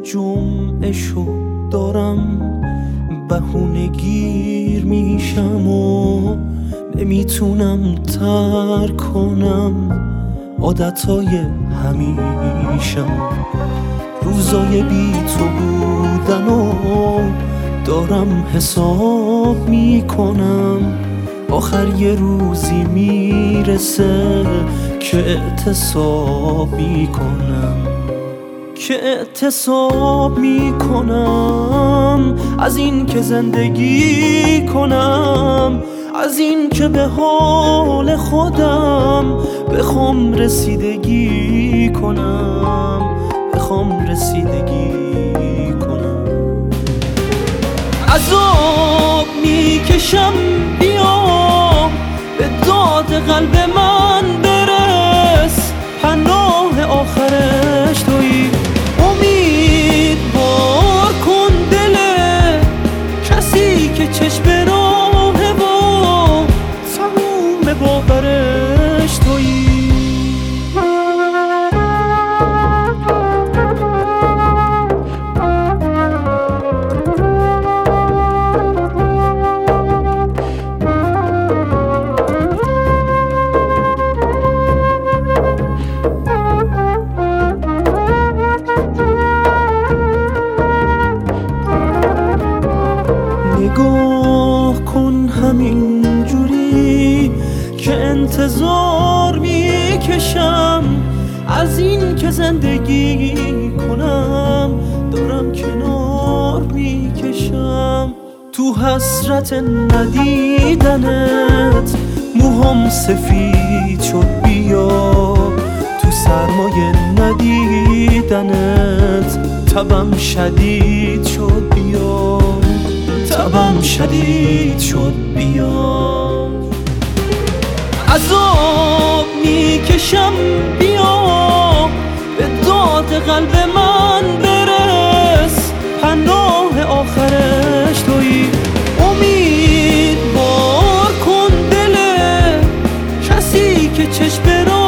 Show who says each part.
Speaker 1: جمعه شد دارم بهونه گیر میشم و نمیتونم ترک کنم عادتهای همیشم. روزای بی تو بودن و دارم حساب میکنم، آخر یه روزی میرسه که اعتصاب میکنم از این که زندگی کنم، از این که به حال خودم بخوام رسیدگی کنم. عذاب میکشم، بیا به داد قلب من برس، پناه آخرش تویی. امیدوار کن دل کسی که چشم راهه و تموم باورش تویی. نگاه کن همین جوری که انتظار میکشم، از این که زندگی کنم دارم کنار میکشم. تو حسرت ندیدنت موهام سفید شد، بیا تو سرمایه ندیدنت تبم شدید شد، بیا عذاب میکشم، بیا به داد قلب من برس، پناه آخرش تویی. امیدوار کن دل کسی که چشم